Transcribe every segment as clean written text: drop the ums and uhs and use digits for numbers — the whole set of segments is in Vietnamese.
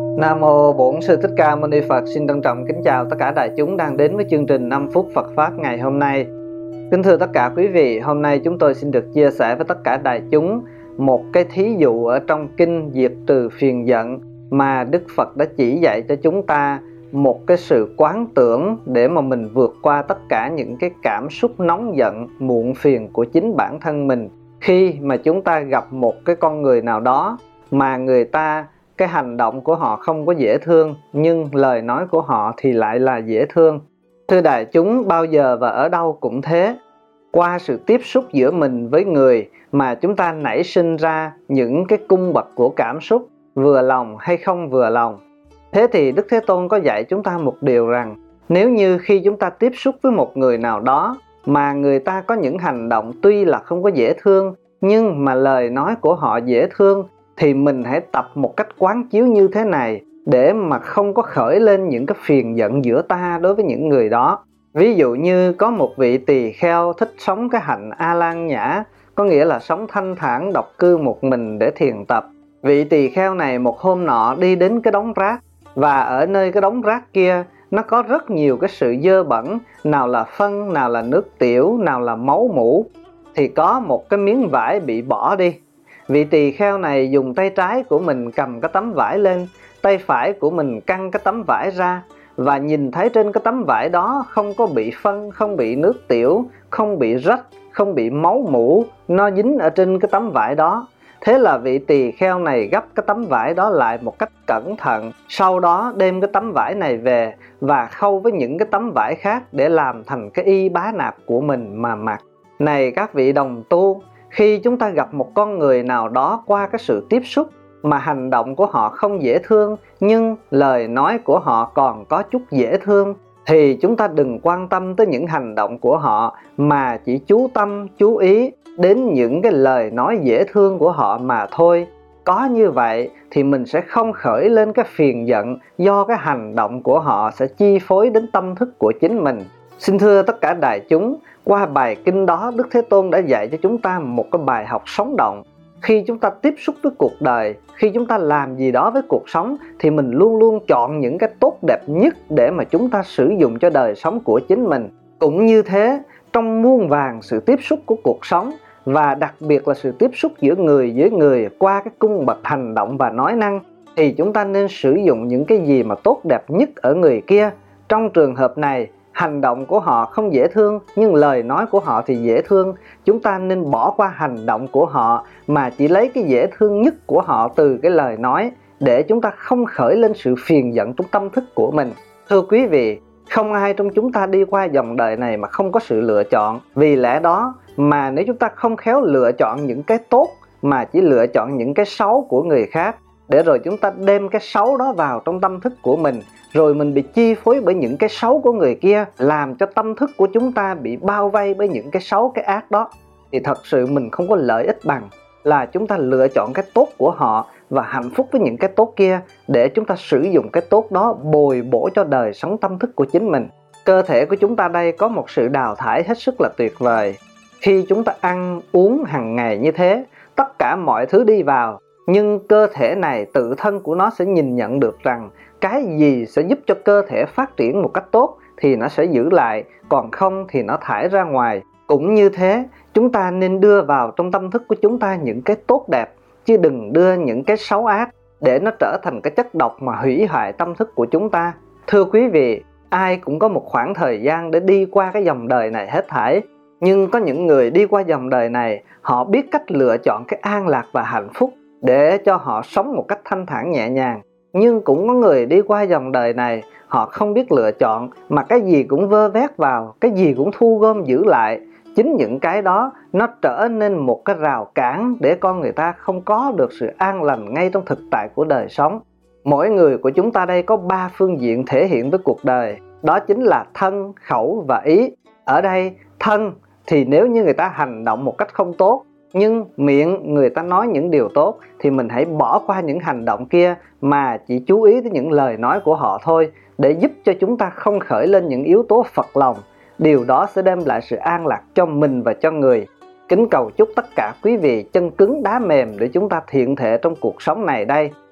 Nam mô Bổn Sư Thích Ca Mâu Ni Phật. Xin trân trọng kính chào tất cả đại chúng đang đến với chương trình 5 phút Phật Pháp ngày hôm nay. Kính thưa tất cả quý vị, hôm nay chúng tôi xin được chia sẻ với tất cả đại chúng một cái thí dụ ở trong kinh Diệt Trừ Phiền Giận mà Đức Phật đã chỉ dạy cho chúng ta một cái sự quán tưởng để mà mình vượt qua tất cả những cái cảm xúc nóng giận, muộn phiền của chính bản thân mình. Khi mà chúng ta gặp một cái con người nào đó mà người ta, cái hành động của họ không có dễ thương, nhưng lời nói của họ thì lại là dễ thương. Thưa đại chúng, bao giờ và ở đâu cũng thế. Qua sự tiếp xúc giữa mình với người mà chúng ta nảy sinh ra những cái cung bậc của cảm xúc, vừa lòng hay không vừa lòng. Thế thì Đức Thế Tôn có dạy chúng ta một điều rằng, nếu như khi chúng ta tiếp xúc với một người nào đó mà người ta có những hành động tuy là không có dễ thương, nhưng mà lời nói của họ dễ thương, thì mình hãy tập một cách quán chiếu như thế này để mà không có khởi lên những cái phiền giận giữa ta đối với những người đó. Ví dụ như có một vị tỳ kheo thích sống cái hạnh A Lan Nhã, có nghĩa là sống thanh thản độc cư một mình để thiền tập. Vị tỳ kheo này một hôm nọ đi đến cái đống rác, và ở nơi cái đống rác kia nó có rất nhiều cái sự dơ bẩn, nào là phân, nào là nước tiểu, nào là máu mủ. Thì có một cái miếng vải bị bỏ đi. Vị tỳ kheo này dùng tay trái của mình cầm cái tấm vải lên, tay phải của mình căng cái tấm vải ra, và nhìn thấy trên cái tấm vải đó không có bị phân, không bị nước tiểu, không bị rách, không bị máu mủ, nó dính ở trên cái tấm vải đó. Thế là vị tỳ kheo này gấp cái tấm vải đó lại một cách cẩn thận, sau đó đem cái tấm vải này về và khâu với những cái tấm vải khác để làm thành cái y bá nạp của mình mà mặc. Này các vị đồng tu, khi chúng ta gặp một con người nào đó qua cái sự tiếp xúc mà hành động của họ không dễ thương, nhưng lời nói của họ còn có chút dễ thương, thì chúng ta đừng quan tâm tới những hành động của họ, mà chỉ chú tâm, chú ý đến những cái lời nói dễ thương của họ mà thôi. Có như vậy thì mình sẽ không khởi lên cái phiền giận do cái hành động của họ sẽ chi phối đến tâm thức của chính mình. Xin thưa tất cả đại chúng, qua bài kinh đó Đức Thế Tôn đã dạy cho chúng ta một cái bài học sống động. Khi chúng ta tiếp xúc với cuộc đời, khi chúng ta làm gì đó với cuộc sống, thì mình luôn luôn chọn những cái tốt đẹp nhất để mà chúng ta sử dụng cho đời sống của chính mình. Cũng như thế, trong muôn vàn sự tiếp xúc của cuộc sống, và đặc biệt là sự tiếp xúc giữa người với người qua cái cung bậc hành động và nói năng, thì chúng ta nên sử dụng những cái gì mà tốt đẹp nhất ở người kia. Trong trường hợp này, hành động của họ không dễ thương, nhưng lời nói của họ thì dễ thương. Chúng ta nên bỏ qua hành động của họ, mà chỉ lấy cái dễ thương nhất của họ từ cái lời nói, để chúng ta không khởi lên sự phiền giận trong tâm thức của mình. Thưa quý vị, không ai trong chúng ta đi qua dòng đời này mà không có sự lựa chọn. Vì lẽ đó mà nếu chúng ta không khéo lựa chọn những cái tốt, mà chỉ lựa chọn những cái xấu của người khác, để rồi chúng ta đem cái xấu đó vào trong tâm thức của mình, rồi mình bị chi phối bởi những cái xấu của người kia, làm cho tâm thức của chúng ta bị bao vây bởi những cái xấu, cái ác đó, thì thật sự mình không có lợi ích bằng là chúng ta lựa chọn cái tốt của họ và hạnh phúc với những cái tốt kia, để chúng ta sử dụng cái tốt đó bồi bổ cho đời sống tâm thức của chính mình. Cơ thể của chúng ta đây có một sự đào thải hết sức là tuyệt vời. Khi chúng ta ăn uống hàng ngày như thế, tất cả mọi thứ đi vào, nhưng cơ thể này tự thân của nó sẽ nhìn nhận được rằng cái gì sẽ giúp cho cơ thể phát triển một cách tốt thì nó sẽ giữ lại, còn không thì nó thải ra ngoài. Cũng như thế, chúng ta nên đưa vào trong tâm thức của chúng ta những cái tốt đẹp, chứ đừng đưa những cái xấu ác để nó trở thành cái chất độc mà hủy hoại tâm thức của chúng ta. Thưa quý vị, ai cũng có một khoảng thời gian để đi qua cái dòng đời này hết thảy. Nhưng có những người đi qua dòng đời này, họ biết cách lựa chọn cái an lạc và hạnh phúc để cho họ sống một cách thanh thản nhẹ nhàng. Nhưng cũng có người đi qua dòng đời này, họ không biết lựa chọn, mà cái gì cũng vơ vét vào, cái gì cũng thu gom giữ lại. Chính những cái đó nó trở nên một cái rào cản để con người ta không có được sự an lành ngay trong thực tại của đời sống. Mỗi người của chúng ta đây có 3 phương diện thể hiện với cuộc đời, đó chính là thân, khẩu và ý. Ở đây, thân thì nếu như người ta hành động một cách không tốt, nhưng miệng người ta nói những điều tốt, thì mình hãy bỏ qua những hành động kia mà chỉ chú ý tới những lời nói của họ thôi, để giúp cho chúng ta không khởi lên những yếu tố phật lòng. Điều đó sẽ đem lại sự an lạc cho mình và cho người. Kính cầu chúc tất cả quý vị chân cứng đá mềm để chúng ta thiện thể trong cuộc sống này đây.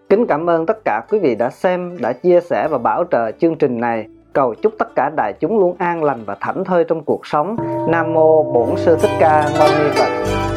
Kính cảm ơn tất cả quý vị đã xem, đã chia sẻ và bảo trợ chương trình này. Cầu chúc tất cả đại chúng luôn an lành và thảnh thơi trong cuộc sống. Nam mô Bổn Sư Thích Ca Mâu Ni Phật.